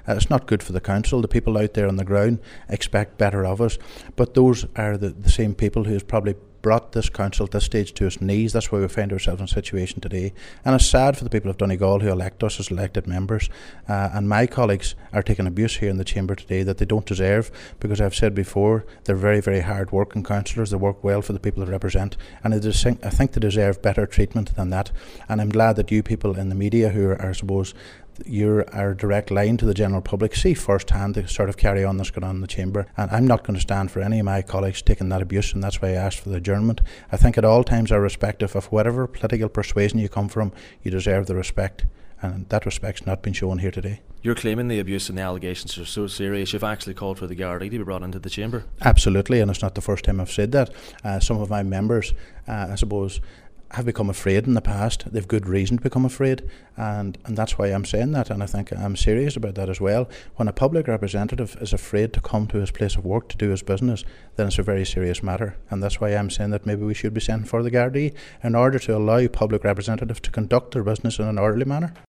It's not good for the council. The people out there on the ground expect better of us, but those are the same people who has probably brought this council at this stage to its knees. That's why we find ourselves in a situation today. And it's sad for the people of Donegal who elect us as elected members. And my colleagues are taking abuse here in the chamber today that they don't deserve, because I've said before, they're very, very hard working councillors. They work well for the people they represent. And I think they deserve better treatment than that. And I'm glad that you people in the media who are, I suppose, you're our direct line to the general public, see firsthand the sort of carry on that's going on in the chamber. And I'm not going to stand for any of my colleagues taking that abuse, and that's why I asked for the adjournment. I think at all times, irrespective of whatever political persuasion you come from, you deserve the respect, and that respect's not been shown here today. You're claiming the abuse and the allegations are so serious you've actually called for the Gardaí to be brought into the chamber? Absolutely, and it's not the first time I've said that. Some of my members, I suppose, have become afraid in the past. They've good reason to become afraid, and that's why I'm saying that, and I think I'm serious about that as well. When a public representative is afraid to come to his place of work to do his business, then it's a very serious matter, and that's why I'm saying that maybe we should be sending for the Gardaí in order to allow public representatives to conduct their business in an orderly manner.